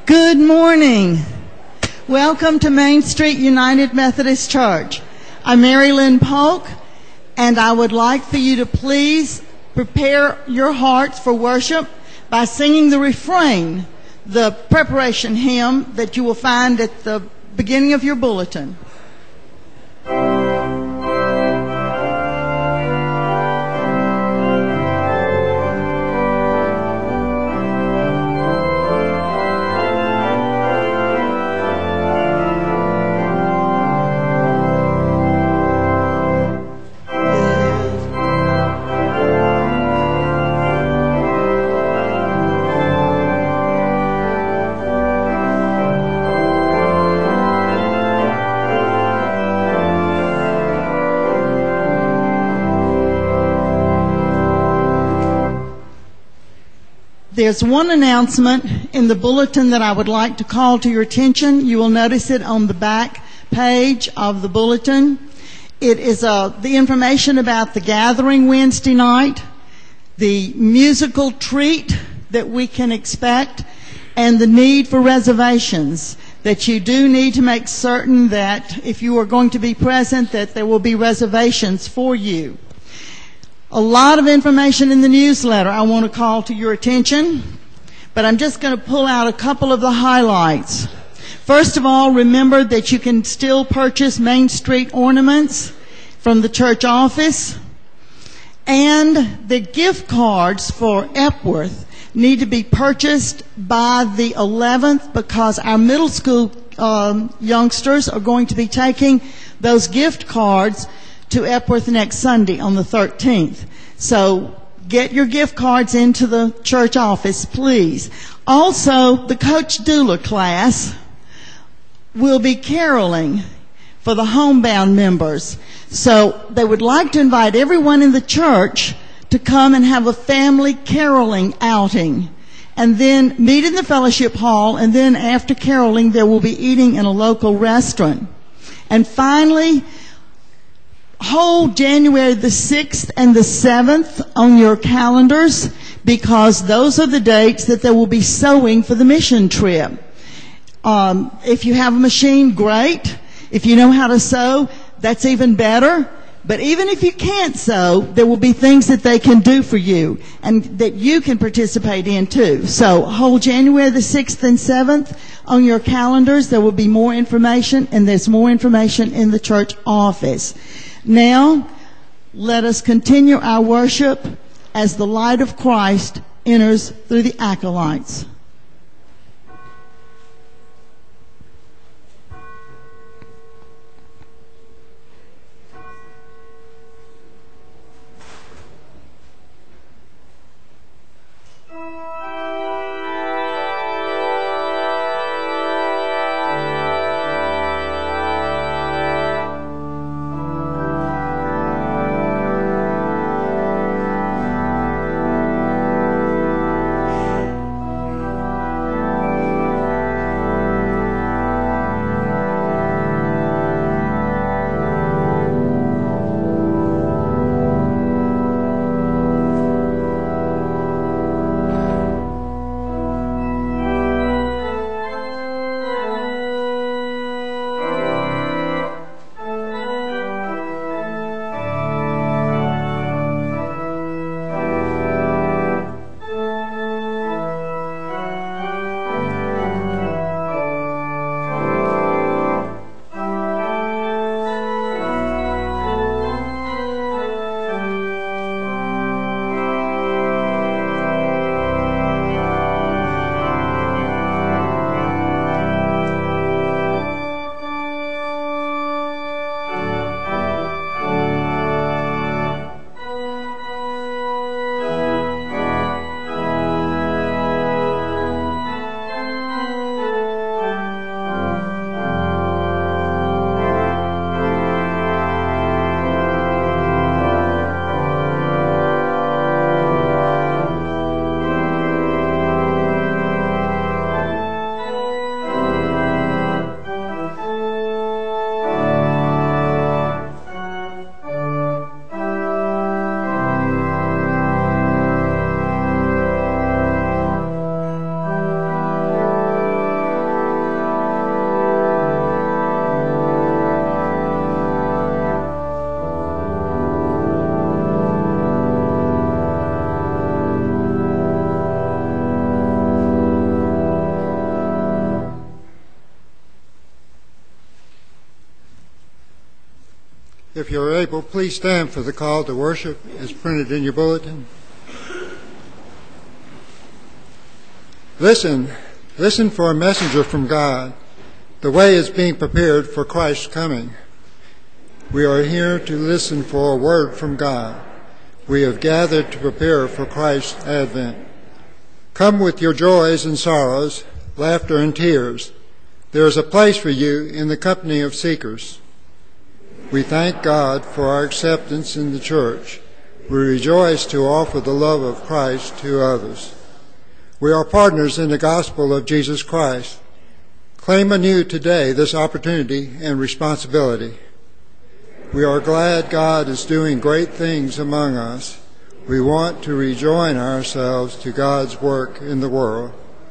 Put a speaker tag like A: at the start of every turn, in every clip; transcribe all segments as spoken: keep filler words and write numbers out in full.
A: Good morning. Welcome to Main Street United Methodist Church. I'm Mary Lynn Polk, and I would like for you to please prepare your hearts for worship by singing the refrain, the preparation hymn that you will find at the beginning of your bulletin. There's one announcement in the bulletin that I would like to call to your attention. You will notice it on the back page of the bulletin. It is uh, the information about the gathering Wednesday night, the musical treat that we can expect, and the need for reservations. That you do need to make certain that if you are going to be present, that there will be reservations for you. A lot of information in the newsletter I want to call to your attention, but I'm just going to pull out a couple of the highlights. First of all, remember that you can still purchase Main Street ornaments from the church office, and the gift cards for Epworth need to be purchased by the eleventh because our middle school um, youngsters are going to be taking those gift cards to Epworth next Sunday on the thirteenth. So get your gift cards into the church office, please. Also, the Coach Doula class will be caroling for the homebound members. So they would like to invite everyone in the church to come and have a family caroling outing. And then meet in the fellowship hall, and then after caroling, there will be eating in a local restaurant. And finally, hold January the sixth and the seventh on your calendars, because those are the dates that there will be sewing for the mission trip. Um, if you have a machine, great. If you know how to sew, that's even better. But even if you can't sew, there will be things that they can do for you and that you can participate in too. So hold January the sixth and seventh on your calendars. There will be more information, and there's more information in the church office. Now, let us continue our worship as the light of Christ enters through the acolytes.
B: If you're able, please stand for the call to worship as printed in your bulletin. Listen, listen for a messenger from God. The way is being prepared for Christ's coming. We are here to listen for a word from God. We have gathered to prepare for Christ's advent. Come with your joys and sorrows, laughter and tears. There is a place for you in the company of seekers. We thank God for our acceptance in the church. We rejoice to offer the love of Christ to others. We are partners in the gospel of Jesus Christ. Claim anew today this opportunity and responsibility. We are glad God is doing great things among us. We want to rejoin ourselves to God's work in the world.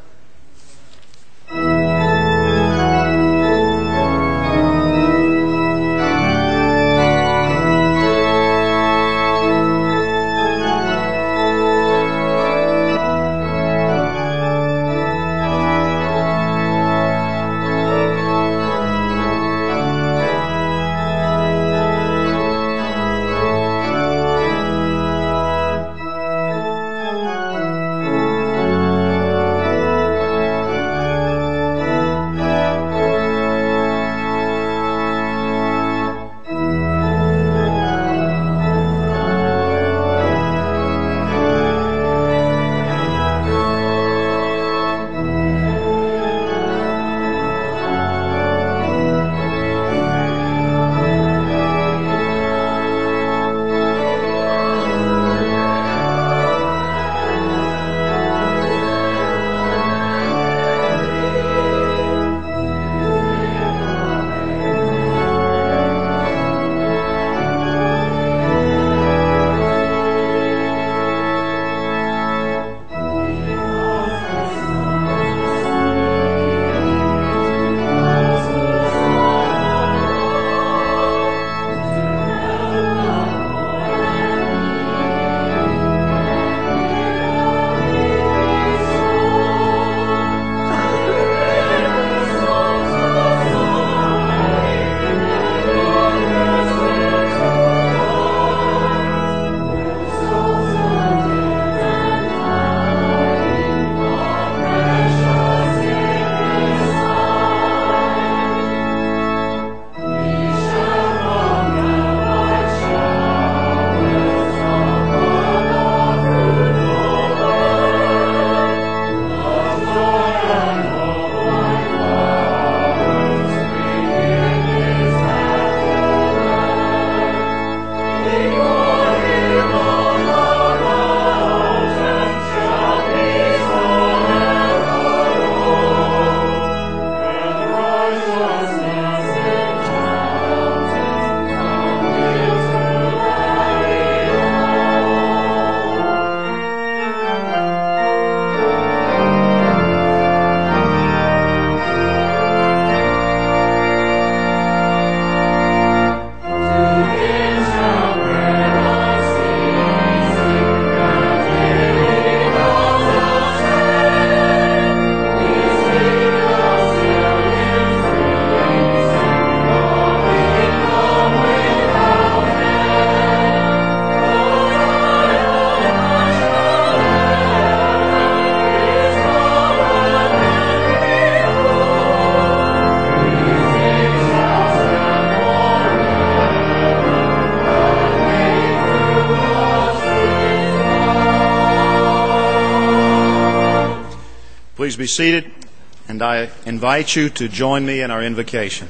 C: Please be seated, and I invite you to join me in our invocation.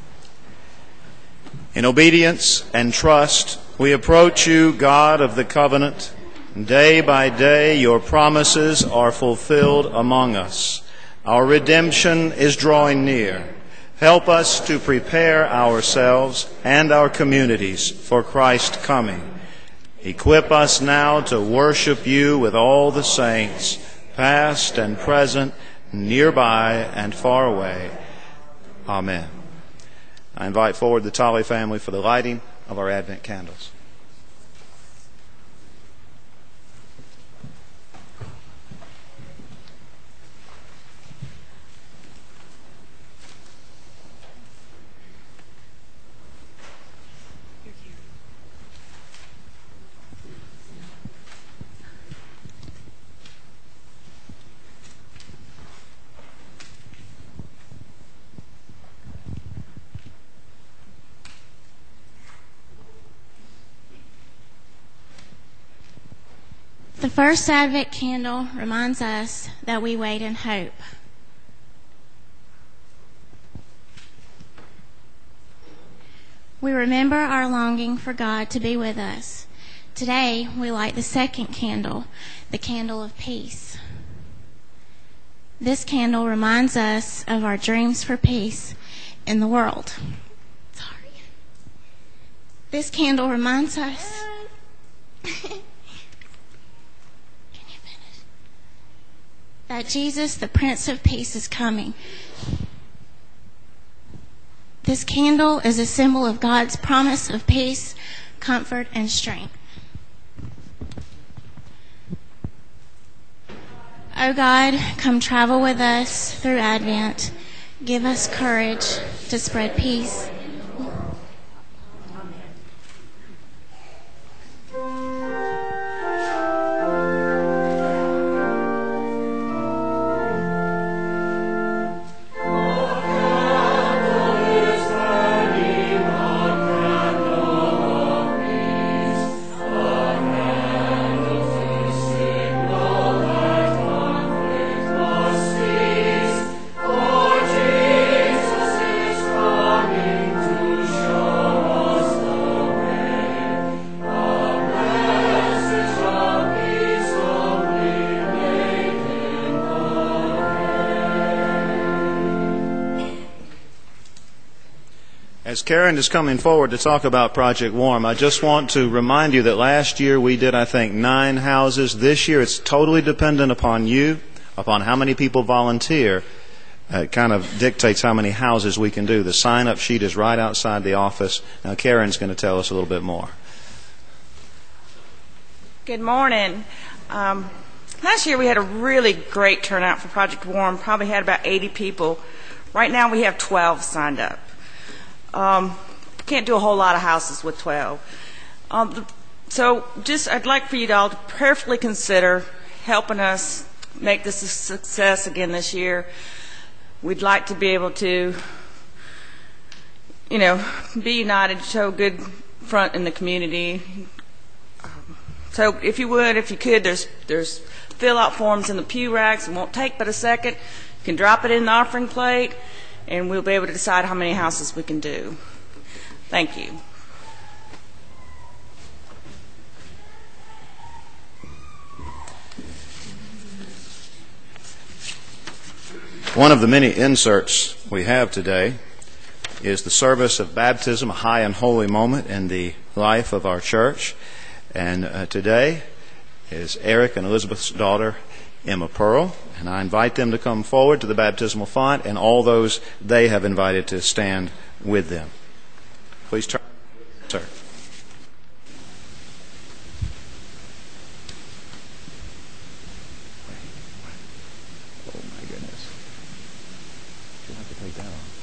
C: In obedience and trust, we approach you, God of the covenant. Day by day, your promises are fulfilled among us. Our redemption is drawing near. Help us to prepare ourselves and our communities for Christ's coming. Equip us now to worship you with all the saints, past and present, nearby and far away. Amen. I invite forward the Tolley family for the lighting of our Advent candles.
D: Your keys. The first Advent candle reminds us that we wait in hope. We remember our longing for God to be with us. Today, we light the second candle, the candle of peace. This candle reminds us of our dreams for peace in the world. Sorry. This candle reminds us that Jesus, the Prince of Peace, is coming. This candle is a symbol of God's promise of peace, comfort, and strength. Oh God, come travel with us through Advent. Give us courage to spread peace.
C: As Karen is coming forward to talk about Project Warm, I just want to remind you that last year we did, I think, nine houses. This year it's totally dependent upon you, upon how many people volunteer. Uh, it kind of dictates how many houses we can do. The sign-up sheet is right outside the office. Now Karen's going to tell us a little bit more.
E: Good morning. Um, last year we had a really great turnout for Project Warm. Probably had about eighty people. Right now we have twelve signed up. Um, can't do a whole lot of houses with twelve. Um, so just I'd like for you all to prayerfully consider helping us make this a success again this year. We'd like to be able to, you know, be united, show a good front in the community. Um, so if you would, if you could, there's there's fill-out forms in the pew racks. It won't take but a second. You can drop it in the offering plate, and we'll be able to decide how many houses we can do. Thank you.
C: One of the many inserts we have today is the service of baptism, a high and holy moment in the life of our church. And uh, today is Eric and Elizabeth's daughter, Emma Pearl, and I invite them to come forward to the baptismal font, and all those they have invited to stand with them. Please turn, sir. Oh my goodness. You'll have to take that off.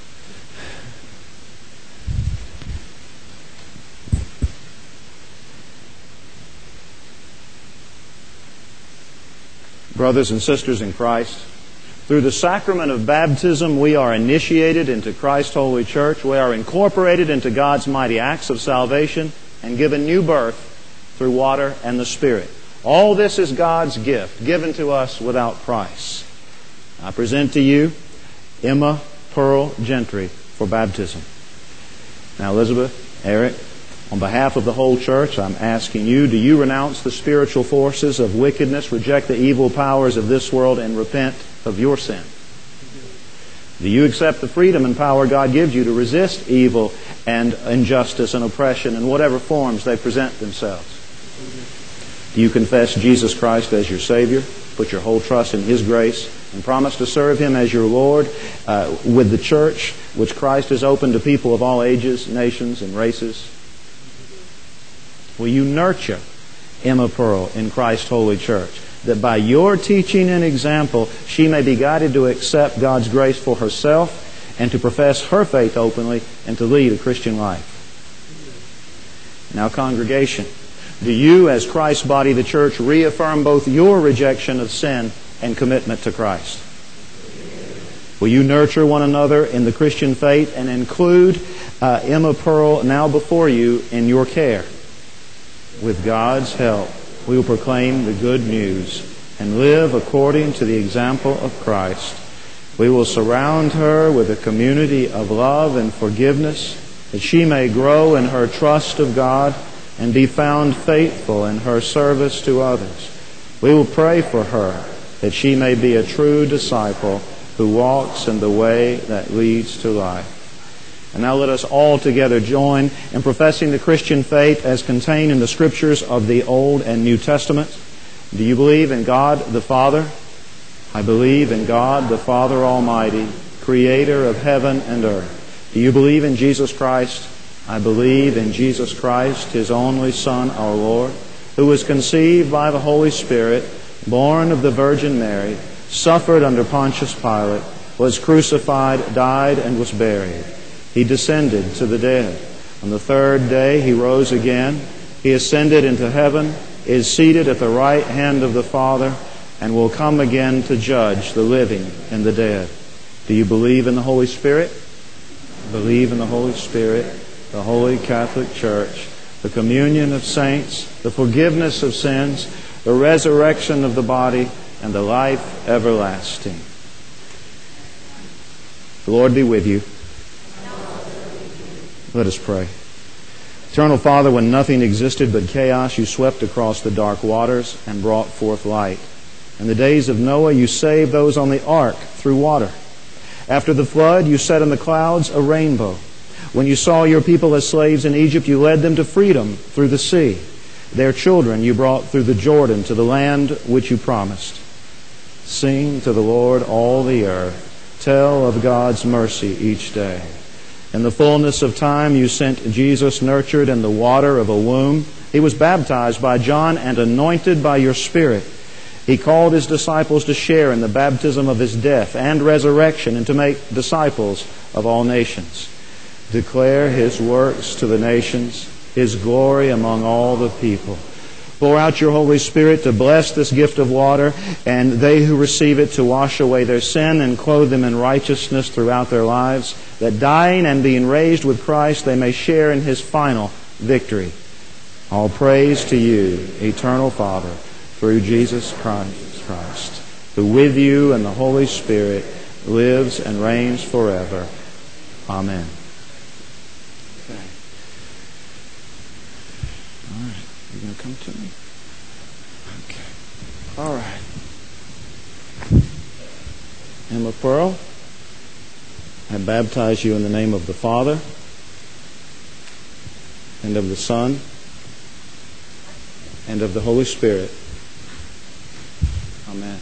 C: Brothers and sisters in Christ, through the sacrament of baptism, we are initiated into Christ's holy church. We are incorporated into God's mighty acts of salvation and given new birth through water and the Spirit. All this is God's gift, given to us without price. I present to you Emma Pearl Gentry for baptism. Now, Elizabeth, Eric, on behalf of the whole church, I'm asking you, do you renounce the spiritual forces of wickedness, reject the evil powers of this world, and repent of your sin? Do you accept the freedom and power God gives you to resist evil and injustice and oppression in whatever forms they present themselves? Do you confess Jesus Christ as your Savior, put your whole trust in His grace, and promise to serve Him as your Lord uh, with the church which Christ has opened to people of all ages, nations, and races? Will you nurture Emma Pearl in Christ's holy church, that by your teaching and example she may be guided to accept God's grace for herself and to profess her faith openly and to lead a Christian life? Now, congregation, do you, as Christ's body, the church, reaffirm both your rejection of sin and commitment to Christ? Will you nurture one another in the Christian faith and include uh, Emma Pearl now before you in your care? With God's help, we will proclaim the good news and live according to the example of Christ. We will surround her with a community of love and forgiveness, that she may grow in her trust of God and be found faithful in her service to others. We will pray for her, that she may be a true disciple who walks in the way that leads to life. And now let us all together join in professing the Christian faith as contained in the Scriptures of the Old and New Testament. Do you believe in God the Father? I believe in God the Father Almighty, Creator of heaven and earth. Do you believe in Jesus Christ? I believe in Jesus Christ, His only Son, our Lord, who was conceived by the Holy Spirit, born of the Virgin Mary, suffered under Pontius Pilate, was crucified, died, and was buried. He descended to the dead. On the third day He rose again. He ascended into heaven, is seated at the right hand of the Father, and will come again to judge the living and the dead. Do you believe in the Holy Spirit? Believe in the Holy Spirit, the Holy Catholic Church, the communion of saints, the forgiveness of sins, the resurrection of the body, and the life everlasting. The Lord be with you. Let us pray. Eternal Father, when nothing existed but chaos, you swept across the dark waters and brought forth light. In the days of Noah, you saved those on the ark through water. After the flood, you set in the clouds a rainbow. When you saw your people as slaves in Egypt, you led them to freedom through the sea. Their children you brought through the Jordan to the land which you promised. Sing to the Lord all the earth. Tell of God's mercy each day. In the fullness of time you sent Jesus, nurtured in the water of a womb. He was baptized by John and anointed by your Spirit. He called His disciples to share in the baptism of His death and resurrection and to make disciples of all nations. Declare His works to the nations, His glory among all the people. Pour out your Holy Spirit to bless this gift of water, and they who receive it to wash away their sin and clothe them in righteousness throughout their lives, that dying and being raised with Christ, they may share in His final victory. All praise to you, eternal Father, through Jesus Christ, Christ, who with you and the Holy Spirit lives and reigns forever. Amen. Okay. All right. You're going to come to me? Okay. All right. Emma Pearl, I baptize you in the name of the Father and of the Son and of the Holy Spirit. Amen.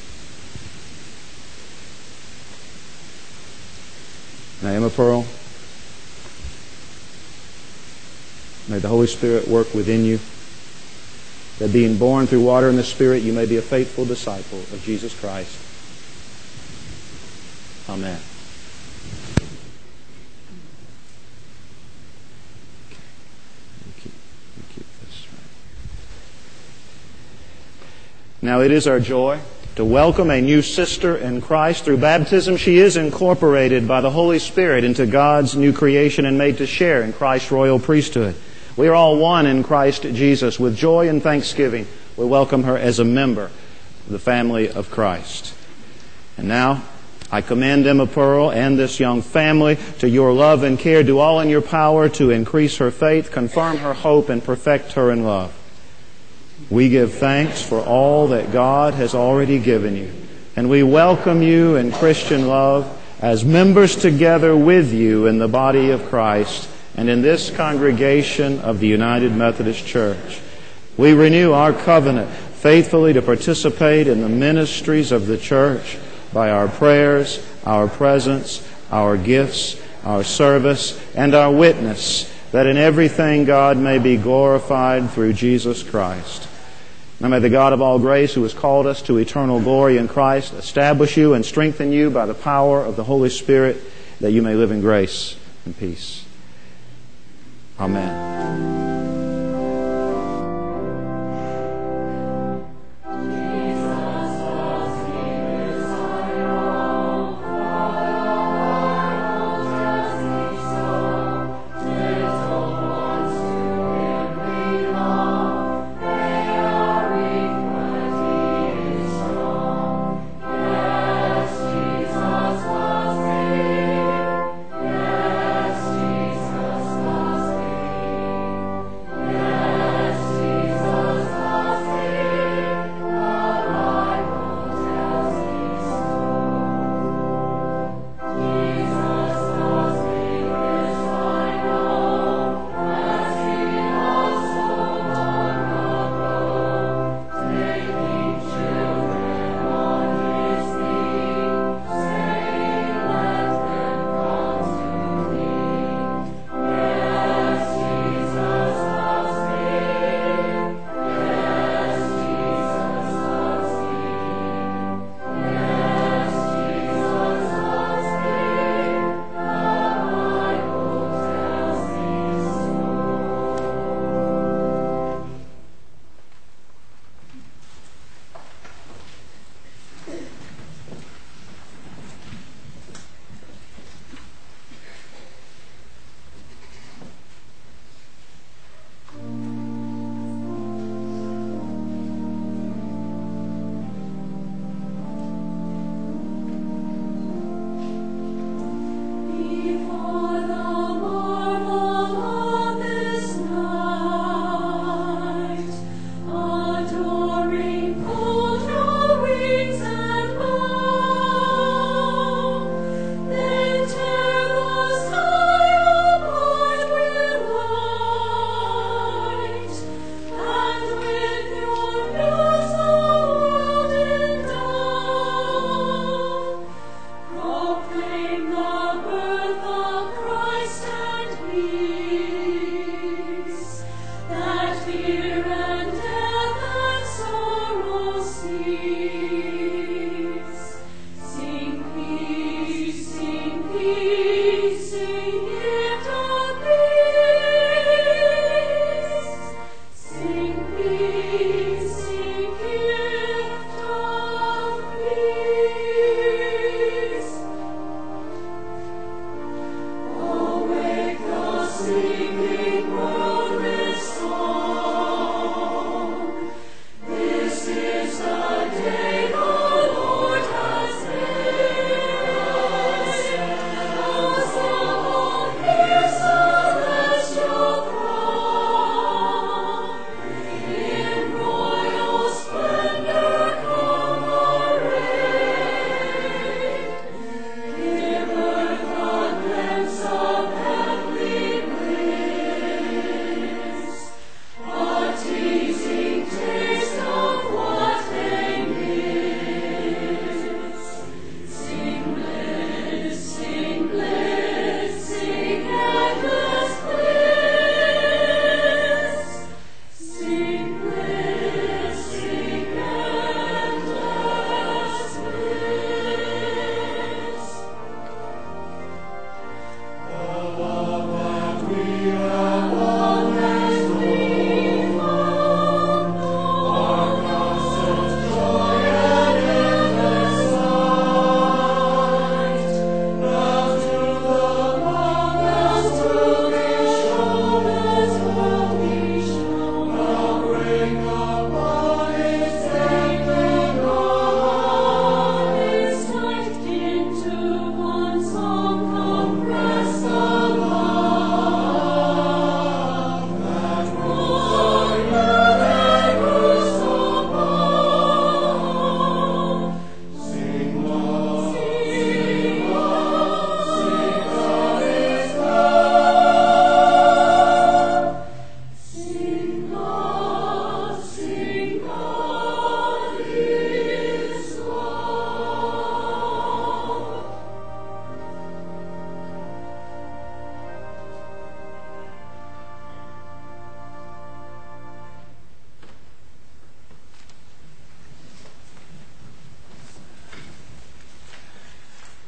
C: Now, Emma Pearl, may the Holy Spirit work within you, that being born through water and the Spirit, you may be a faithful disciple of Jesus Christ. Amen. Now it is our joy to welcome a new sister in Christ. Through baptism, she is incorporated by the Holy Spirit into God's new creation and made to share in Christ's royal priesthood. We are all one in Christ Jesus. With joy and thanksgiving, we welcome her as a member of the family of Christ. And now, I commend Emma Pearl and this young family to your love and care. Do all in your power to increase her faith, confirm her hope, and perfect her in love. We give thanks for all that God has already given you, and we welcome you in Christian love as members together with you in the body of Christ and in this congregation of the United Methodist Church. We renew our covenant faithfully to participate in the ministries of the church by our prayers, our presence, our gifts, our service, and our witness, that in everything God may be glorified through Jesus Christ. Now may the God of all grace, who has called us to eternal glory in Christ, establish you and strengthen you by the power of the Holy Spirit, that you may live in grace and peace. Amen.
F: They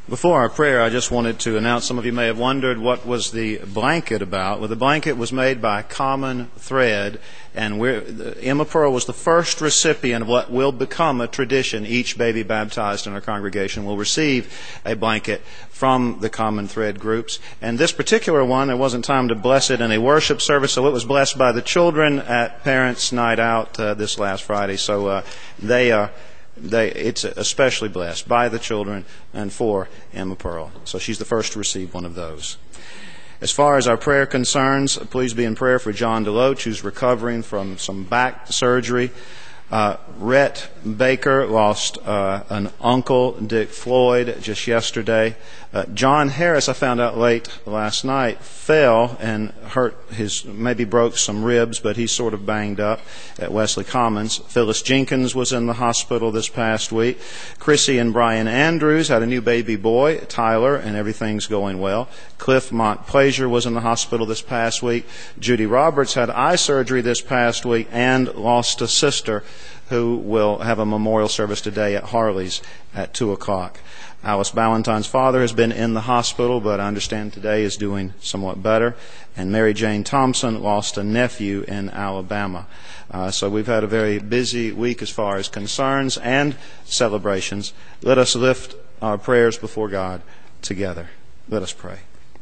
C: Before our prayer, I just wanted to announce, some of you may have wondered what was the blanket about. Well, the blanket was made by Common Thread, and we're, Emma Pearl was the first recipient of what will become a tradition. Each baby baptized in our congregation will receive a blanket from the Common Thread groups. And this particular one, there wasn't time to bless it in a worship service, so it was blessed by the children at Parents' Night Out uh, this last Friday. So uh, they are... They, it's especially blessed by the children and for Emma Pearl. So she's the first to receive one of those. As far as our prayer concerns, please be in prayer for John DeLoach, who's recovering from some back surgery. Uh, Rhett Baker lost uh, an uncle, Dick Floyd, just yesterday. Uh, John Harris, I found out late last night, fell and hurt his, maybe broke some ribs, but he's sort of banged up at Wesley Commons. Phyllis Jenkins was in the hospital this past week. Chrissy and Brian Andrews had a new baby boy, Tyler, and everything's going well. Cliff Montplaisir was in the hospital this past week. Judy Roberts had eye surgery this past week and lost a sister who will have a memorial service today at Harley's at two o'clock. Alice Ballantyne's father has been in the hospital, but I understand today is doing somewhat better. And Mary Jane Thompson lost a nephew in Alabama. Uh, so we've had a very busy week as far as concerns and celebrations. Let us lift our prayers before God together. Let us pray.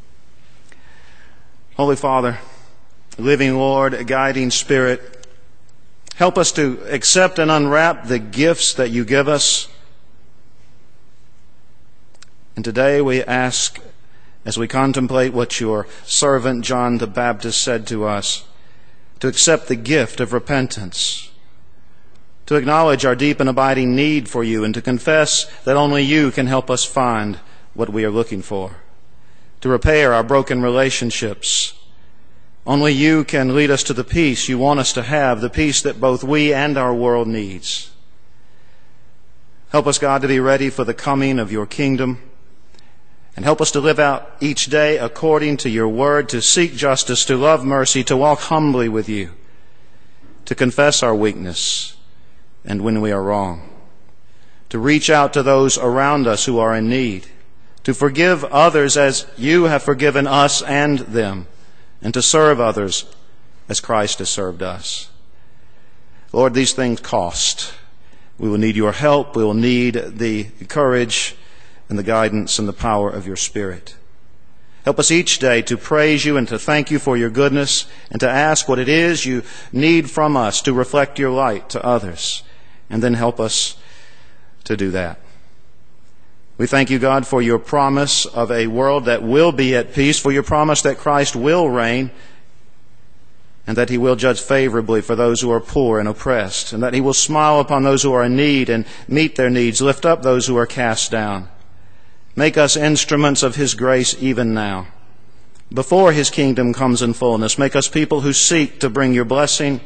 C: Holy Father, living Lord, guiding Spirit, help us to accept and unwrap the gifts that you give us. And today we ask, as we contemplate what your servant John the Baptist said to us, to accept the gift of repentance, to acknowledge our deep and abiding need for you, and to confess that only you can help us find what we are looking for, to repair our broken relationships. Only you can lead us to the peace you want us to have, the peace that both we and our world needs. Help us, God, to be ready for the coming of your kingdom. And help us to live out each day according to your word, to seek justice, to love mercy, to walk humbly with you, to confess our weakness and when we are wrong, to reach out to those around us who are in need, to forgive others as you have forgiven us and them, and to serve others as Christ has served us. Lord, these things cost. We will need your help. We will need the courage and the guidance and the power of your Spirit. Help us each day to praise you and to thank you for your goodness and to ask what it is you need from us to reflect your light to others. And then help us to do that. We thank you, God, for your promise of a world that will be at peace, for your promise that Christ will reign and that he will judge favorably for those who are poor and oppressed, and that he will smile upon those who are in need and meet their needs, lift up those who are cast down. Make us instruments of his grace even now. Before his kingdom comes in fullness, make us people who seek to bring your blessing,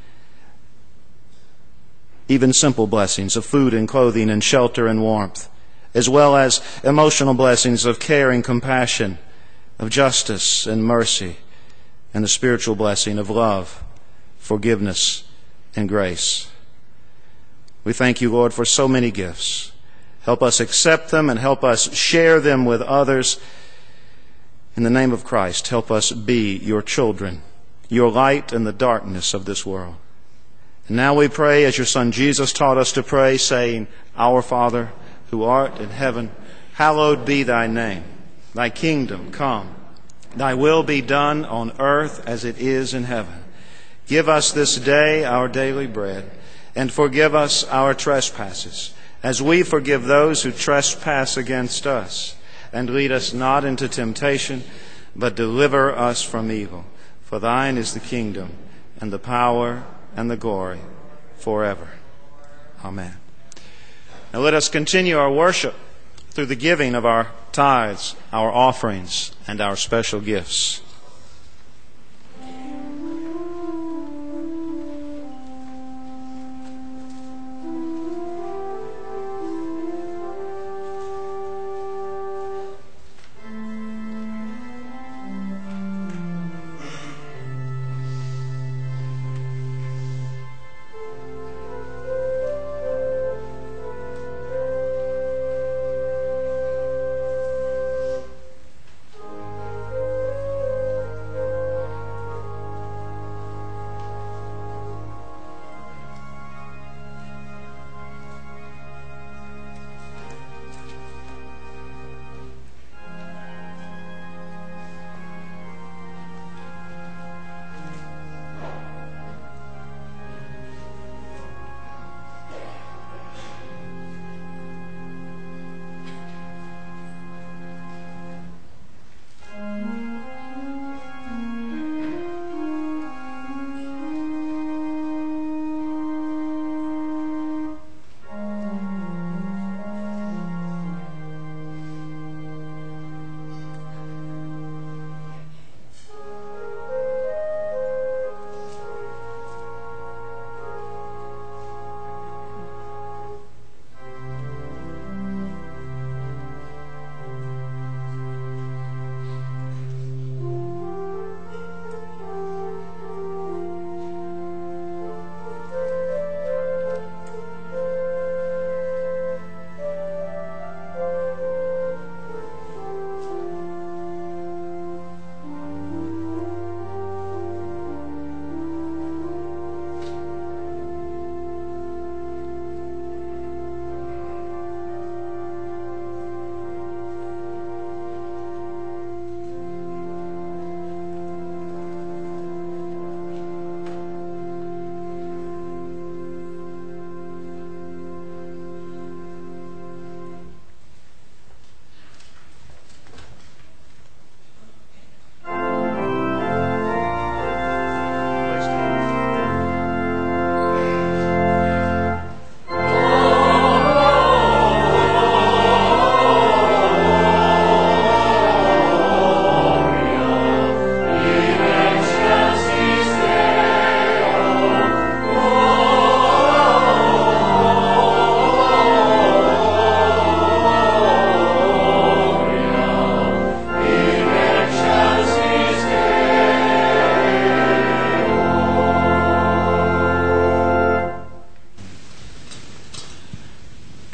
C: even simple blessings of food and clothing and shelter and warmth, as well as emotional blessings of care and compassion, of justice and mercy, and the spiritual blessing of love, forgiveness, and grace. We thank you, Lord, for so many gifts. Help us accept them and help us share them with others. In the name of Christ, help us be your children, your light in the darkness of this world. And now we pray as your Son Jesus taught us to pray, saying, Our Father, who art in heaven, hallowed be thy name. Thy kingdom come. Thy will be done on earth as it is in heaven. Give us this day our daily bread, and forgive us our trespasses, as we forgive those who trespass against us. And lead us not into temptation, but deliver us from evil. For thine is the kingdom, and the power, and the glory, forever. Amen. Now let us continue our worship through the giving of our tithes, our offerings, and our special gifts.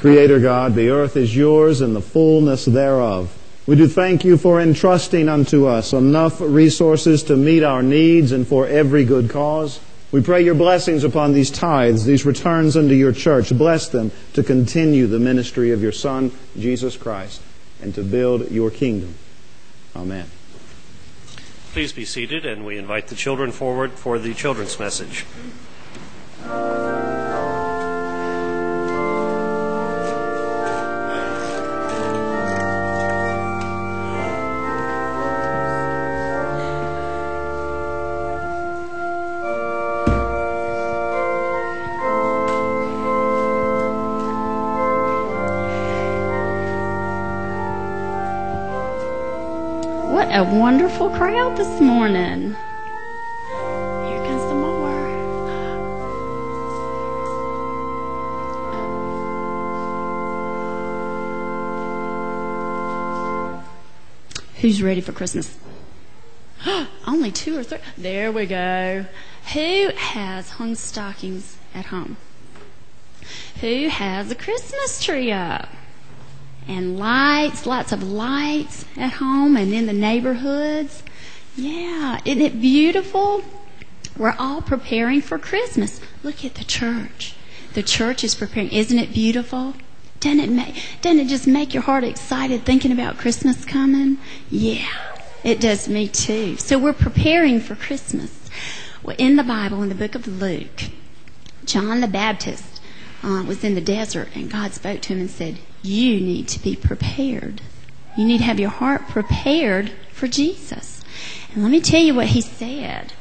C: Creator God, the earth is yours and the fullness thereof. We do thank you for entrusting unto us enough resources to meet our needs and for every good cause. We pray your blessings upon these tithes, these returns unto your church. Bless them to continue the ministry of your Son, Jesus Christ, and to build your kingdom. Amen.
F: Please be seated, and we invite the children forward for the children's message.
G: What a wonderful crowd this morning. Here comes some more. Who's ready for Christmas? Only two or three. There we go. Who has hung stockings at home? Who has a Christmas tree up? And lights, lots of lights at home and in the neighborhoods. Yeah, isn't it beautiful? We're all preparing for Christmas. Look at the church. The church is preparing. Isn't it beautiful? Doesn't it make, doesn't it just make your heart excited thinking about Christmas coming? Yeah, it does me too. So we're preparing for Christmas. Well, in the Bible, in the book of Luke, John the Baptist uh, was in the desert, and God spoke to him and said, you need to be prepared. You need to have your heart prepared for Jesus. And let me tell you what he said.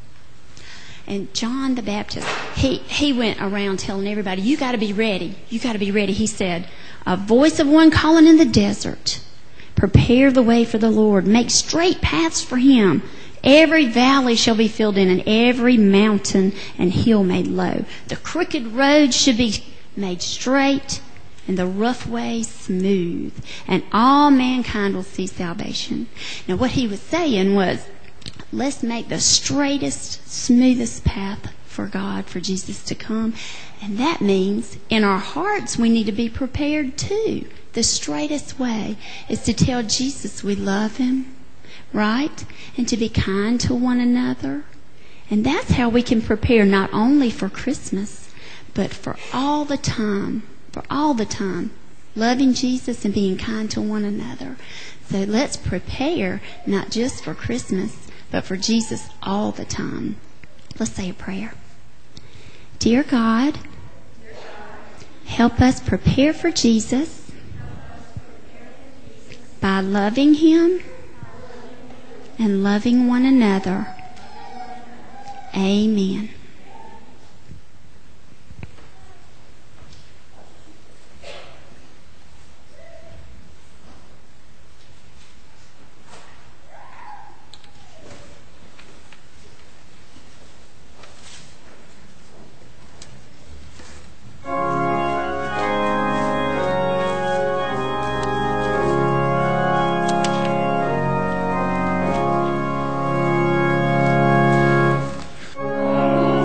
G: And John the Baptist, he, he went around telling everybody, you got to be ready. You got to be ready. He said, a voice of one calling in the desert, prepare the way for the Lord. Make straight paths for him. Every valley shall be filled in, and every mountain and hill made low. The crooked road should be made straight, and the rough way smooth, and all mankind will see salvation. Now what he was saying was, let's make the straightest, smoothest path for God, for Jesus to come. And that means in our hearts we need to be prepared too. The straightest way is to tell Jesus we love him, right? And to be kind to one another. And that's how we can prepare not only for Christmas, but for all the time. For all the time, loving Jesus and being kind to one another. So let's prepare not just for Christmas, but for Jesus all the time. Let's say a prayer. Dear God, help us prepare for Jesus by loving him and loving one another. Amen.
F: Oh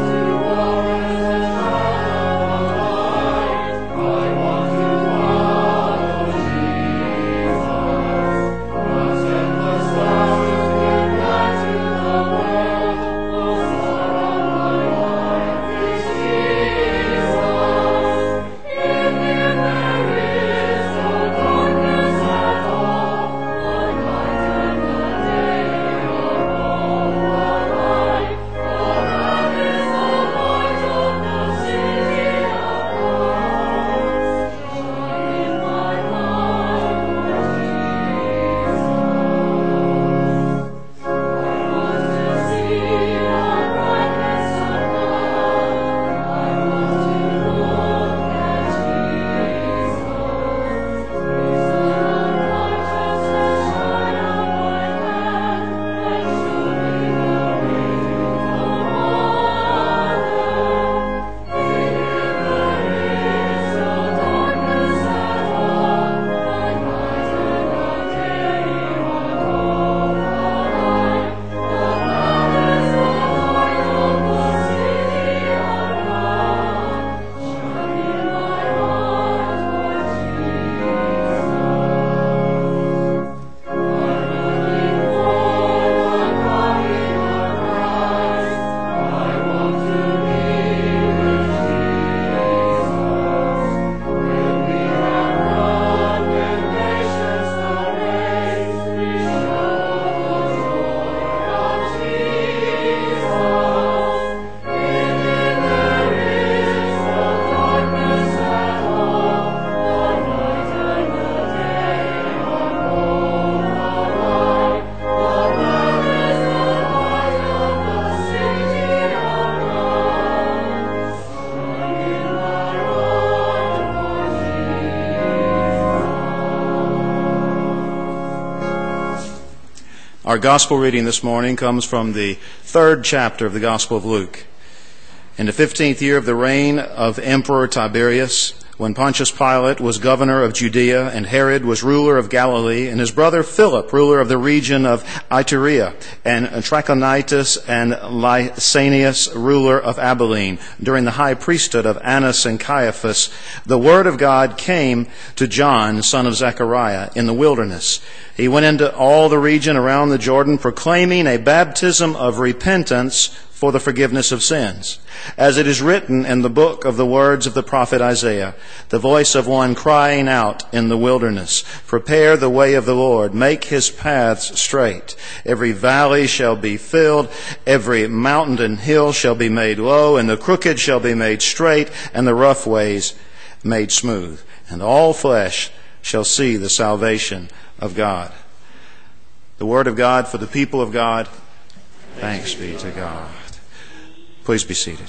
C: Our gospel reading this morning comes from the third chapter of the Gospel of Luke. In the fifteenth year of the reign of Emperor Tiberius, when Pontius Pilate was governor of Judea, and Herod was ruler of Galilee, and his brother Philip, ruler of the region of Iturea, and Trachonitis and Lysanias, ruler of Abilene, during the high priesthood of Annas and Caiaphas, the word of God came to John, son of Zechariah, in the wilderness. He went into all the region around the Jordan, proclaiming a baptism of repentance for the forgiveness of sins. As it is written in the book of the words of the prophet Isaiah, the voice of one crying out in the wilderness, prepare the way of the Lord, make his paths straight. Every valley shall be filled, every mountain and hill shall be made low, and the crooked shall be made straight, and the rough ways made smooth. And all flesh shall see the salvation of God. The word of God for the people of God. Thanks be to God. Please be seated.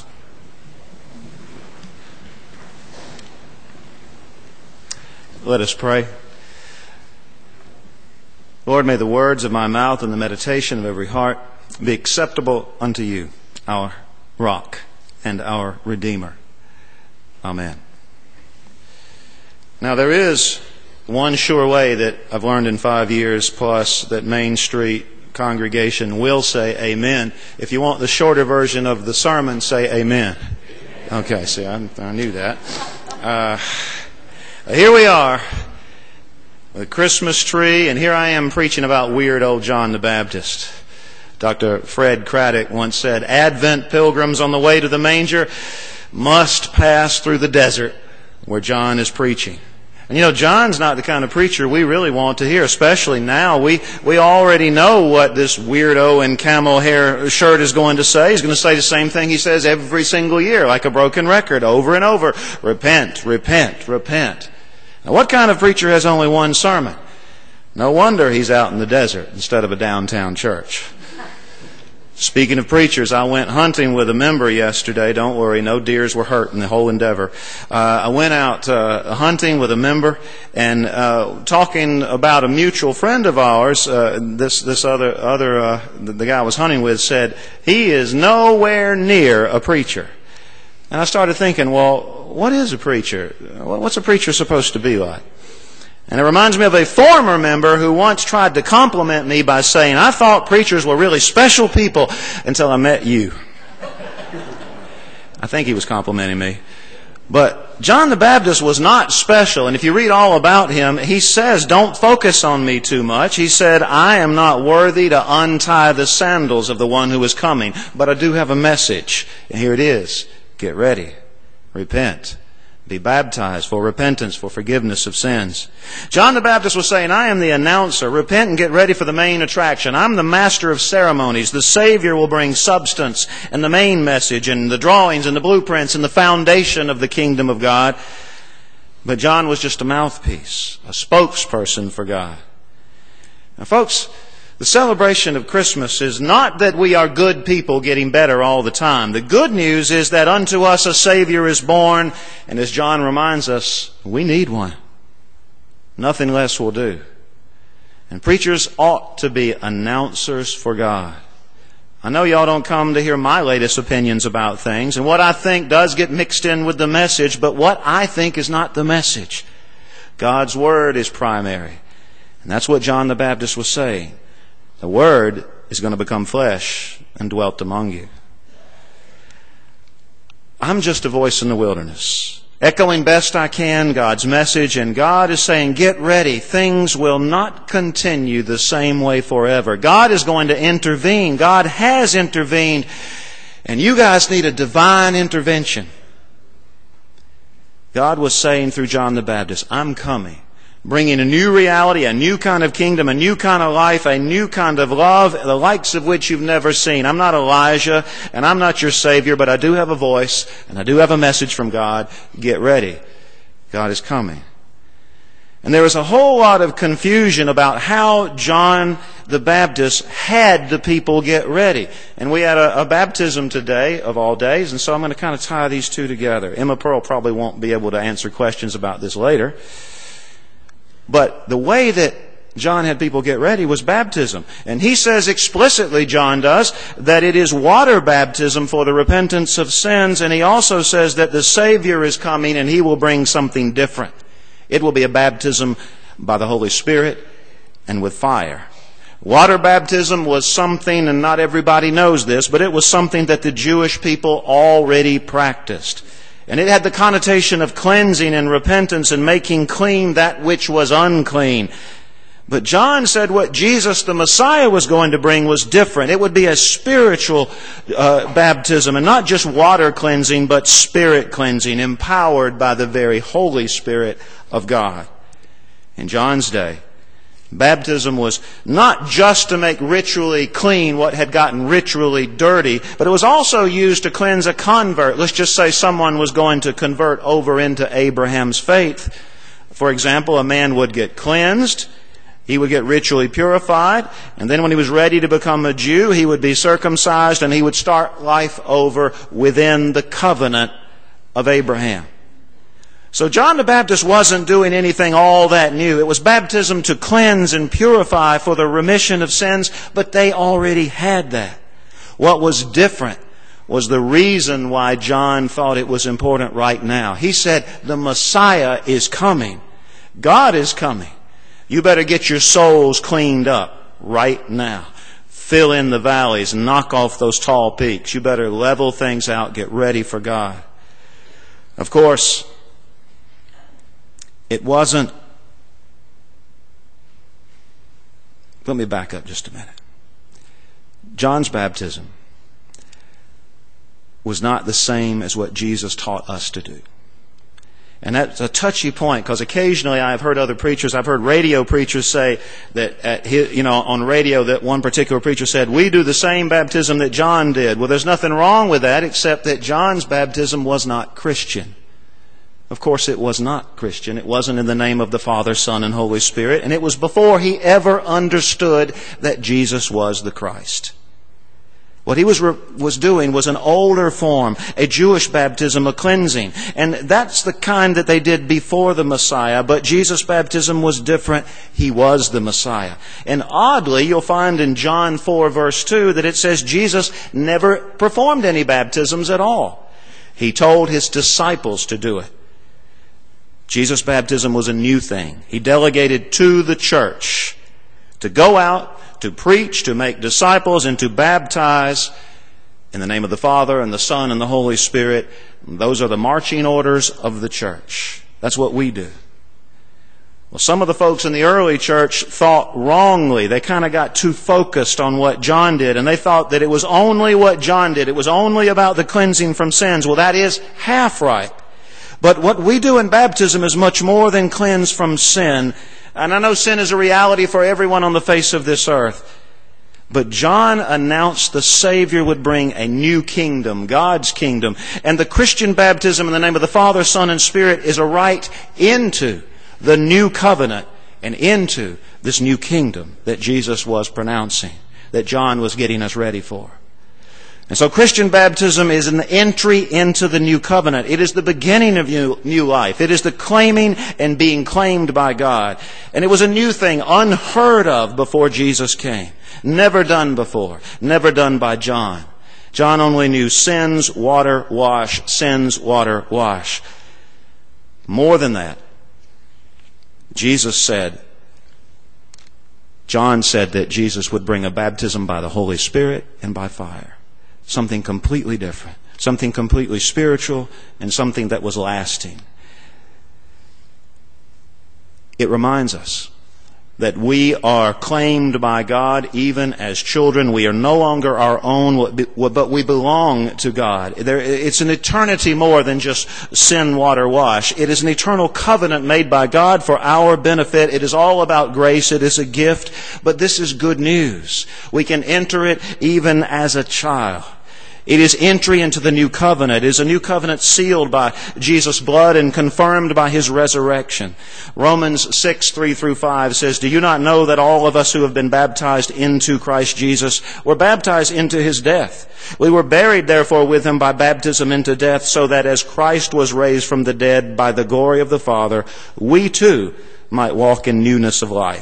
C: Let us pray. Lord, may the words of my mouth and the meditation of every heart be acceptable unto you, our rock and our Redeemer. Amen. Now there is one sure way that I've learned in five years plus that Main Street congregation will say amen. If you want the shorter version of the sermon, say amen. Okay, see, I, I knew that. Uh, here we are, the Christmas tree, and here I am preaching about weird old John the Baptist. Doctor Fred Craddock once said, Advent pilgrims on the way to the manger must pass through the desert where John is preaching. And you know, John's not the kind of preacher we really want to hear, especially now. We we already know what this weirdo in camel hair shirt is going to say. He's going to say the same thing he says every single year, like a broken record, over and over. Repent, repent, repent. Now, what kind of preacher has only one sermon? No wonder he's out in the desert instead of a downtown church. Speaking of preachers, I went hunting with a member yesterday. Don't worry, no deers were hurt in the whole endeavor. Uh, I went out uh, hunting with a member and uh, talking about a mutual friend of ours. Uh, this this other other uh, the, the guy I was hunting with said he is nowhere near a preacher. And I started thinking, well, what is a preacher? What's a preacher supposed to be like? And it reminds me of a former member who once tried to compliment me by saying, I thought preachers were really special people until I met you. I think he was complimenting me. But John the Baptist was not special. And if you read all about him, he says, don't focus on me too much. He said, I am not worthy to untie the sandals of the one who is coming. But I do have a message. And here it is. Get ready. Repent. Be baptized for repentance, for forgiveness of sins. John the Baptist was saying, I am the announcer. Repent and get ready for the main attraction. I'm the master of ceremonies. The Savior will bring substance and the main message and the drawings and the blueprints and the foundation of the kingdom of God. But John was just a mouthpiece, a spokesperson for God. Now, folks, the celebration of Christmas is not that we are good people getting better all the time. The good news is that unto us a Savior is born, and as John reminds us, we need one. Nothing less will do. And preachers ought to be announcers for God. I know y'all don't come to hear my latest opinions about things, and what I think does get mixed in with the message, but what I think is not the message. God's Word is primary. And that's what John the Baptist was saying. The Word is going to become flesh and dwelt among you. I'm just a voice in the wilderness, echoing best I can God's message, and God is saying, get ready. Things will not continue the same way forever. God is going to intervene. God has intervened, and you guys need a divine intervention. God was saying through John the Baptist, I'm coming. Bringing a new reality, a new kind of kingdom, a new kind of life, a new kind of love, the likes of which you've never seen. I'm not Elijah, and I'm not your Savior, but I do have a voice, and I do have a message from God. Get ready. God is coming. And there was a whole lot of confusion about how John the Baptist had the people get ready. And we had a, a baptism today, of all days, and so I'm going to kind of tie these two together. Emma Pearl probably won't be able to answer questions about this later. But the way that John had people get ready was baptism. And he says explicitly, John does, that it is water baptism for the repentance of sins. And he also says that the Savior is coming and he will bring something different. It will be a baptism by the Holy Spirit and with fire. Water baptism was something, and not everybody knows this, but it was something that the Jewish people already practiced. And it had the connotation of cleansing and repentance and making clean that which was unclean. But John said what Jesus the Messiah was going to bring was different. It would be a spiritual uh, baptism, and not just water cleansing, but spirit cleansing, empowered by the very Holy Spirit of God. In John's day, baptism was not just to make ritually clean what had gotten ritually dirty, but it was also used to cleanse a convert. Let's just say someone was going to convert over into Abraham's faith. For example, a man would get cleansed, he would get ritually purified, and then when he was ready to become a Jew, he would be circumcised and he would start life over within the covenant of Abraham. So John the Baptist wasn't doing anything all that new. It was baptism to cleanse and purify for the remission of sins, but they already had that. What was different was the reason why John thought it was important right now. He said, the Messiah is coming. God is coming. You better get your souls cleaned up right now. Fill in the valleys, knock off those tall peaks. You better level things out, get ready for God. Of course, it wasn't... Let me back up just a minute. John's baptism was not the same as what Jesus taught us to do. And that's a touchy point, because occasionally I've heard other preachers, I've heard radio preachers say that, at his, you know, on radio that one particular preacher said, we do the same baptism that John did. Well, there's nothing wrong with that, except that John's baptism was not Christian. Of course, it was not Christian. It wasn't in the name of the Father, Son, and Holy Spirit. And it was before he ever understood that Jesus was the Christ. What he was was doing was an older form, a Jewish baptism, a cleansing. And that's the kind that they did before the Messiah. But Jesus' baptism was different. He was the Messiah. And oddly, you'll find in John four, verse two, that it says Jesus never performed any baptisms at all. He told his disciples to do it. Jesus' baptism was a new thing. He delegated to the church to go out, to preach, to make disciples, and to baptize in the name of the Father and the Son and the Holy Spirit. Those are the marching orders of the church. That's what we do. Well, some of the folks in the early church thought wrongly. They kind of got too focused on what John did, and they thought that it was only what John did. It was only about the cleansing from sins. Well, that is half right. But what we do in baptism is much more than cleanse from sin. And I know sin is a reality for everyone on the face of this earth. But John announced the Savior would bring a new kingdom, God's kingdom. And the Christian baptism in the name of the Father, Son, and Spirit is a right into the new covenant and into this new kingdom that Jesus was pronouncing, that John was getting us ready for. And so Christian baptism is an entry into the new covenant. It is the beginning of new, new life. It is the claiming and being claimed by God. And it was a new thing, unheard of before Jesus came. Never done before. Never done by John. John only knew sins, water, wash, sins, water, wash. More than that, Jesus said, John said that Jesus would bring a baptism by the Holy Spirit and by fire. Something completely different. Something completely spiritual and something that was lasting. It reminds us that we are claimed by God even as children. We are no longer our own, but we belong to God. It's an eternity more than just sin, water, wash. It is an eternal covenant made by God for our benefit. It is all about grace. It is a gift. But this is good news. We can enter it even as a child. It is entry into the new covenant. It is a new covenant sealed by Jesus' blood and confirmed by His resurrection. Romans six, three through five says, "Do you not know that all of us who have been baptized into Christ Jesus were baptized into His death? We were buried therefore with Him by baptism into death, so that as Christ was raised from the dead by the glory of the Father, we too might walk in newness of life.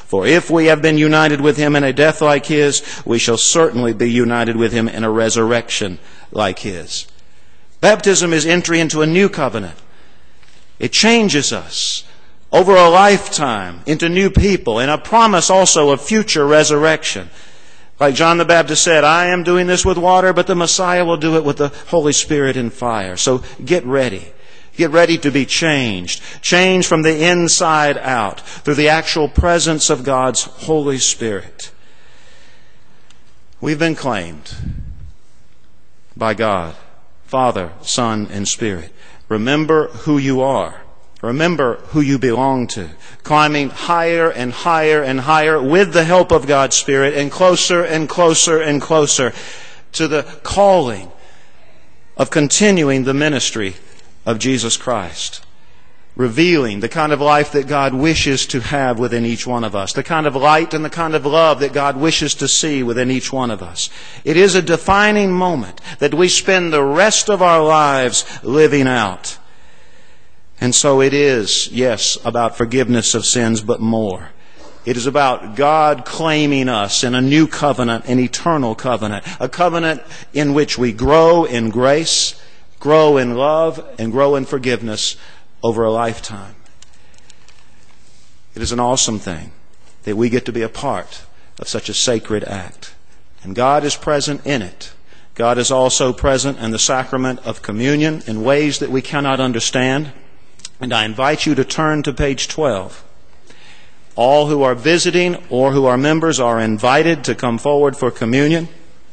C: For if we have been united with him in a death like his, we shall certainly be united with him in a resurrection like his. Baptism is entry into a new covenant. It changes us over a lifetime into new people, and a promise also of future resurrection. Like John the Baptist said, I am doing this with water, but the Messiah will do it with the Holy Spirit and fire. So get ready. Get ready to be changed. Changed from the inside out through the actual presence of God's Holy Spirit. We've been claimed by God, Father, Son, and Spirit. Remember who you are. Remember who you belong to. Climbing higher and higher and higher with the help of God's Spirit, and closer and closer and closer to the calling of continuing the ministry of Jesus Christ. Revealing the kind of life that God wishes to have within each one of us. The kind of light and the kind of love that God wishes to see within each one of us. It is a defining moment that we spend the rest of our lives living out. And so it is, yes, about forgiveness of sins, but more. It is about God claiming us in a new covenant, an eternal covenant. A covenant in which we grow in grace, grow in love, and grow in forgiveness over a lifetime. It is an awesome thing that we get to be a part of such a sacred act. And God is present in it. God is also present in the sacrament of communion in ways that we cannot understand. And I invite you to turn to page twelve. All who are visiting or who are members are invited to come forward for communion.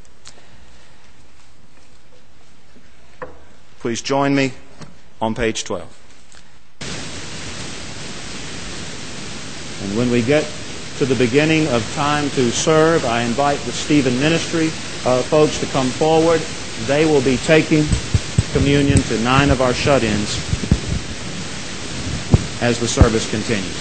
C: Please join me on page twelve. And when we get to the beginning of time to serve, I invite the Stephen Ministry uh, folks to come forward. They will be taking communion to nine of our shut-ins as the service continues.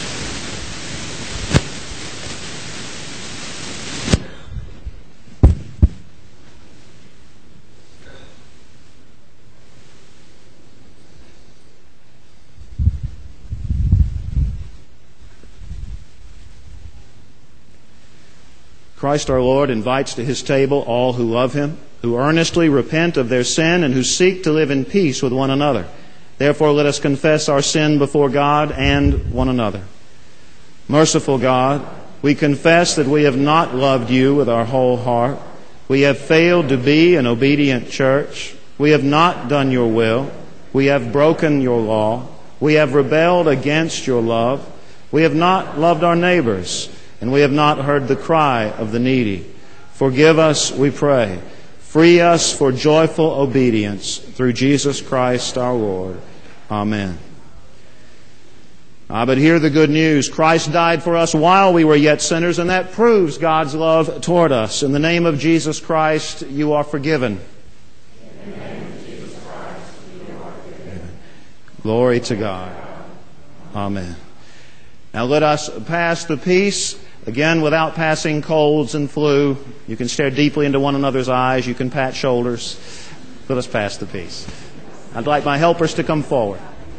C: Christ our Lord invites to His table all who love Him, who earnestly repent of their sin, and who seek to live in peace with one another. Therefore, let us confess our sin before God and one another. Merciful God, we confess that we have not loved You with our whole heart. We have failed to be an obedient church. We have not done Your will. We have broken Your law. We have rebelled against Your love. We have not loved our neighbors, and we have not heard the cry of the needy. Forgive us, we pray. Free us for joyful obedience through Jesus Christ our Lord. Amen. Ah, but hear the good news. Christ died for us while we were yet sinners, and that proves God's love toward us. In the name of Jesus Christ, you are forgiven. In the name of Jesus Christ, you are forgiven. Glory to God. Amen. Now let us pass the peace. Again, without passing colds and flu. You can stare deeply into one another's eyes. You can pat shoulders. Let us pass the peace. I'd like my helpers to come forward.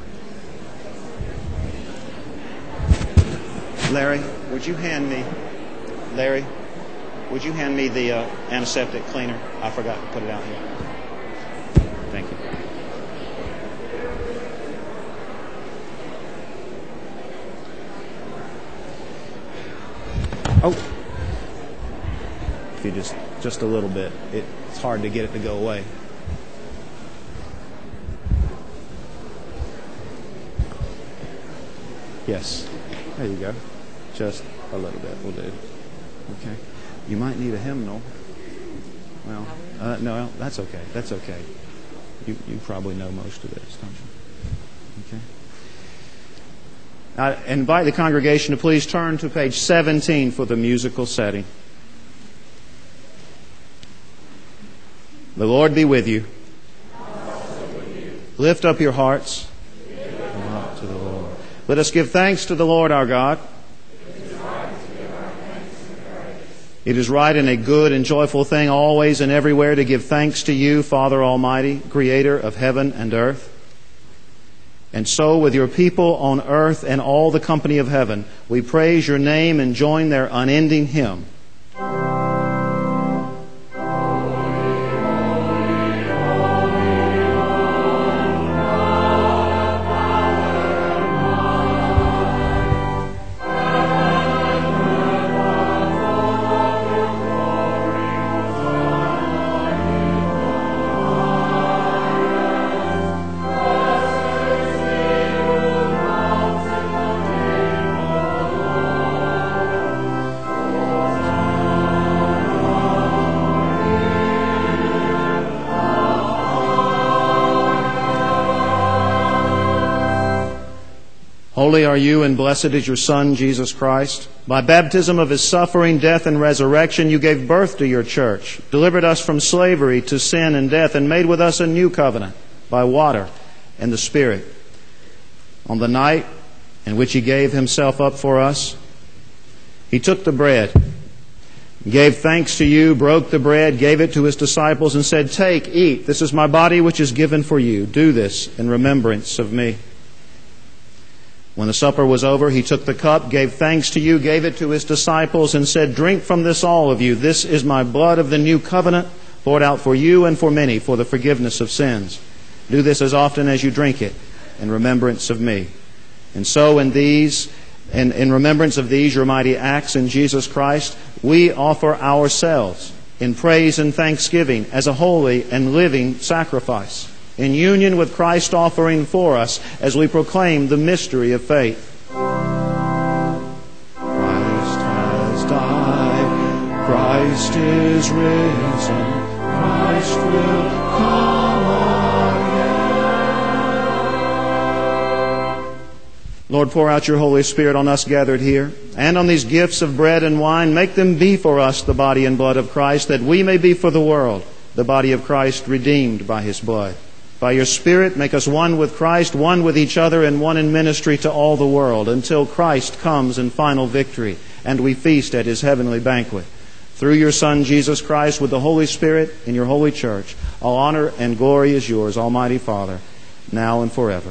C: Larry, would you hand me, Larry, would you hand me the uh, antiseptic cleaner? I forgot to put it out here. Thank you. Oh, if you just just a little bit, it, it's hard to get it to go away. Yes, there you go. Just a little bit will do. Okay. You might need a hymnal. Well, uh, no, that's okay. That's okay. You you probably know most of this, don't you? Okay. I invite the congregation to please turn to page seventeen for the musical setting. The Lord be with you. With you. Lift up your hearts. Come up to the Lord. Let us give thanks to the Lord our God. It is right to give our thanks and praise. It is right and a good and joyful thing always and everywhere to give thanks to You, Father Almighty, Creator of heaven and earth. And so with your people on earth and all the company of heaven, we praise your name and join their unending hymn. Holy are you, and blessed is your Son, Jesus Christ. By baptism of his suffering, death, and resurrection, you gave birth to your church, delivered us from slavery to sin and death, and made with us a new covenant by water and the Spirit. On the night in which he gave himself up for us, he took the bread, gave thanks to you, broke the bread, gave it to his disciples, and said, "Take, eat. This is my body which is given for you. Do this in remembrance of me." When the supper was over, he took the cup, gave thanks to you, gave it to his disciples, and said, "Drink from this, all of you. This is my blood of the new covenant, poured out for you and for many for the forgiveness of sins. Do this as often as you drink it in remembrance of me." And so in these, in, in remembrance of these, your mighty acts in Jesus Christ, we offer ourselves in praise and thanksgiving as a holy and living sacrifice, in union with Christ offering for us as we proclaim the mystery of faith. Christ has died, Christ is risen, Christ will come again. Lord, pour out your Holy Spirit on us gathered here, and on these gifts of bread and wine. Make them be for us the body and blood of Christ, that we may be for the world the body of Christ, redeemed by his blood. By your Spirit, make us one with Christ, one with each other, and one in ministry to all the world, until Christ comes in final victory, and we feast at his heavenly banquet. Through your Son, Jesus Christ, with the Holy Spirit in your holy church, all honor and glory is yours, Almighty Father, now and forever.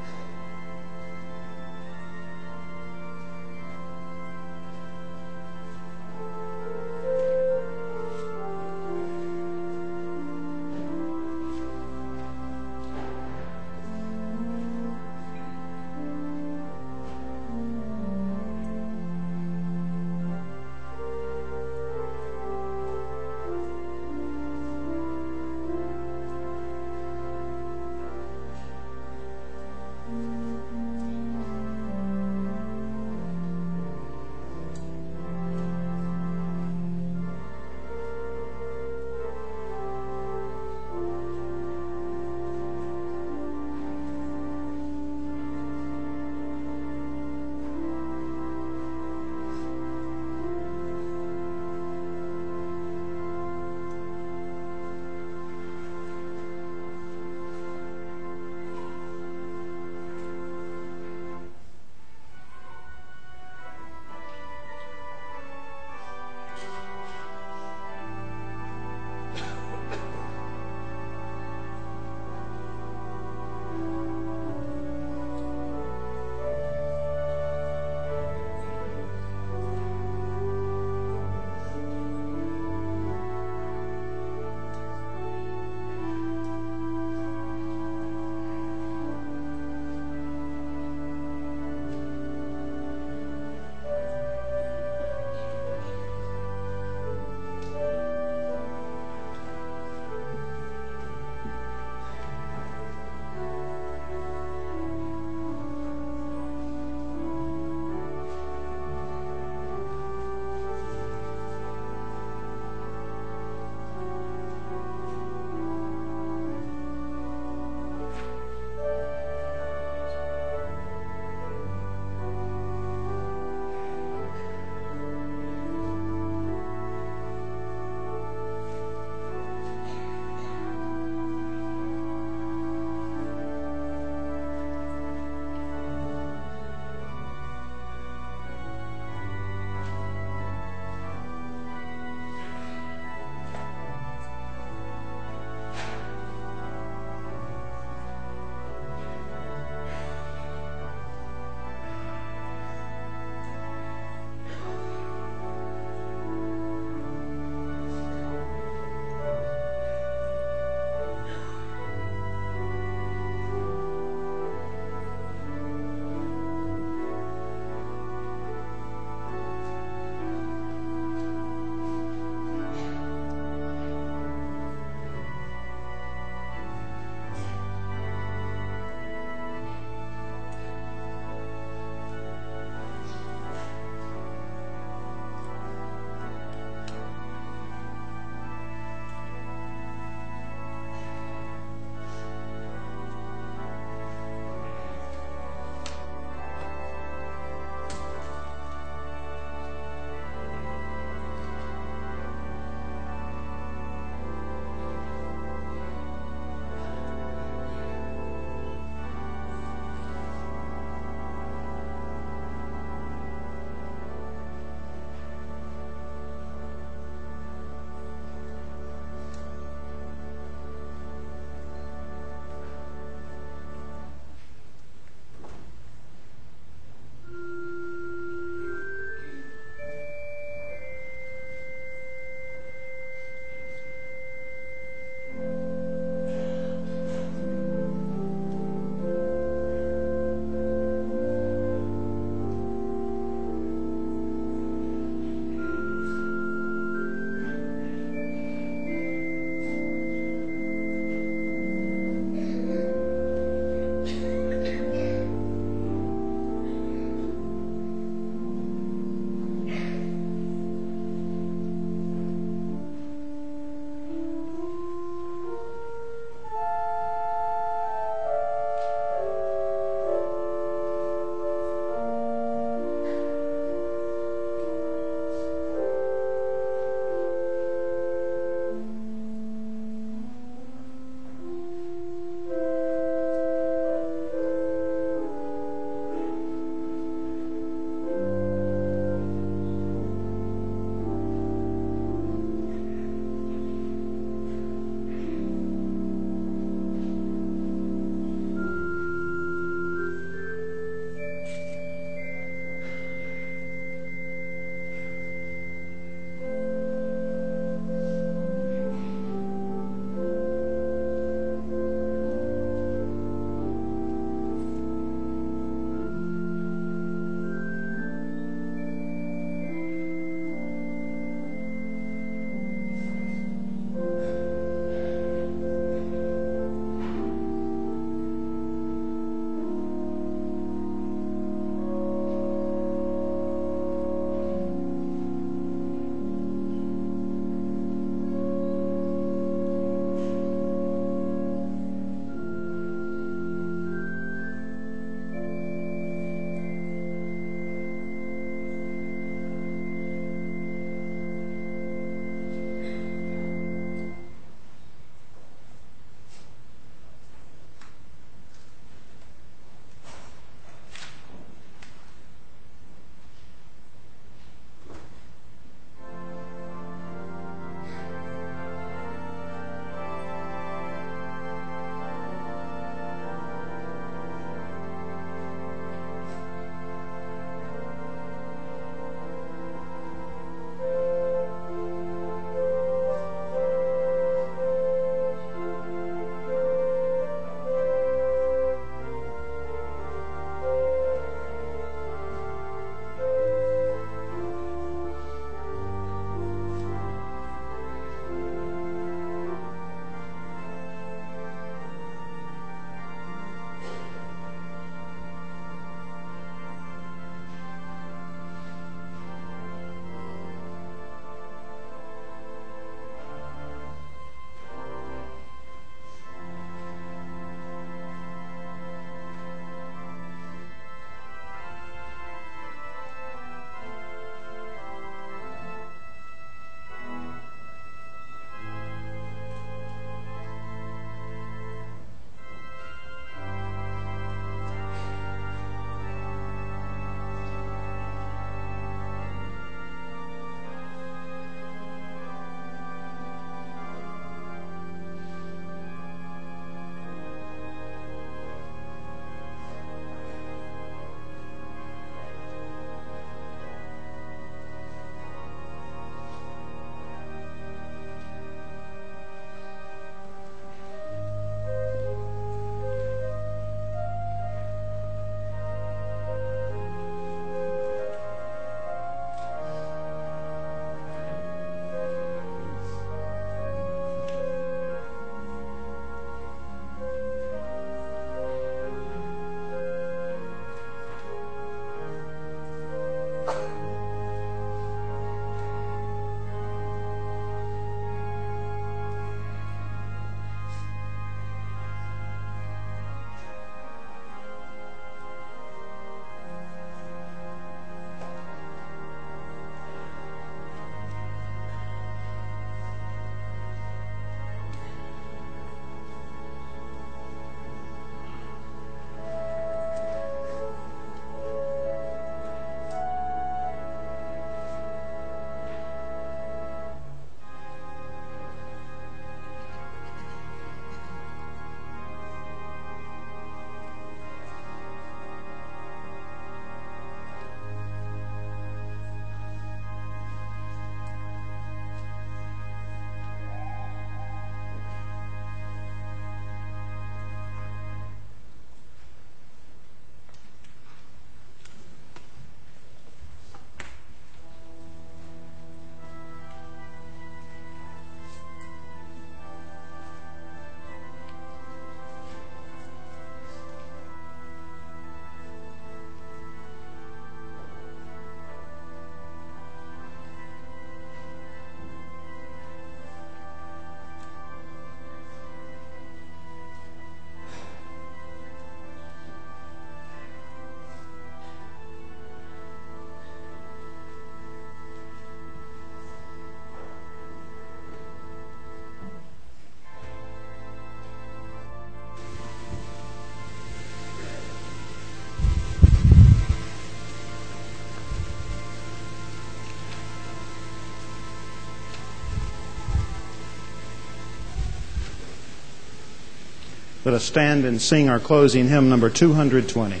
C: Let us stand and sing our closing hymn, number two hundred twenty.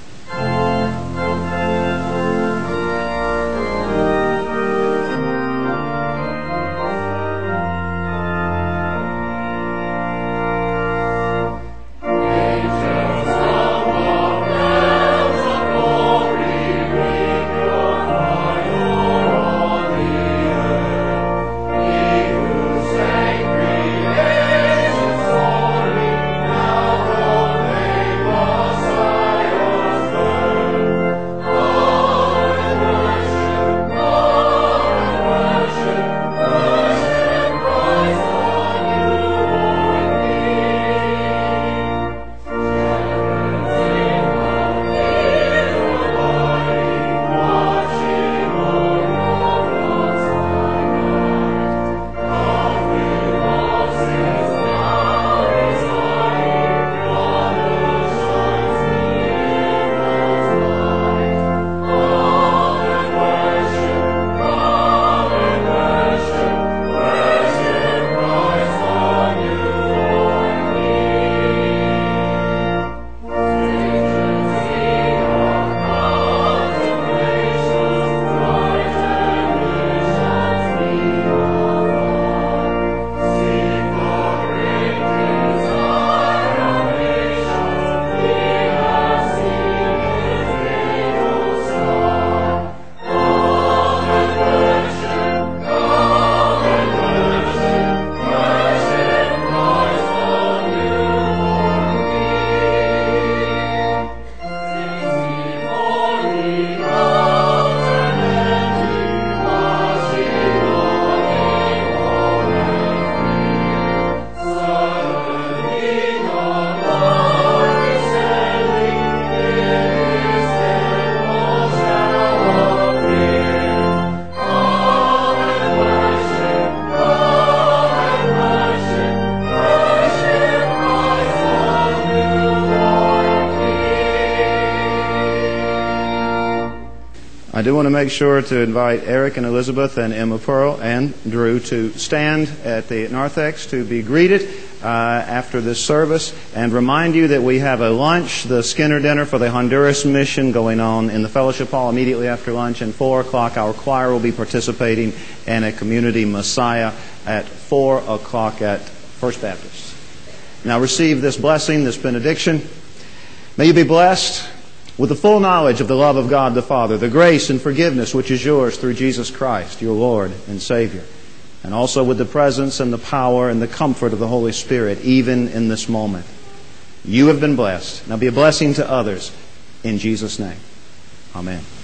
C: I do want to make sure to invite Eric and Elizabeth and Emma Pearl and Drew to stand at the narthex to be greeted uh, after this service, and remind you that we have a lunch, the Skinner Dinner for the Honduras Mission, going on in the Fellowship Hall immediately after lunch. And four o'clock, our choir will be participating in a community Messiah at four o'clock at First Baptist. Now receive this blessing, this benediction. May you be blessed with the full knowledge of the love of God the Father, the grace and forgiveness which is yours through Jesus Christ, your Lord and Savior, and also with the presence and the power and the comfort of the Holy Spirit, even in this moment. You have been blessed. Now be a blessing to others in Jesus' name. Amen.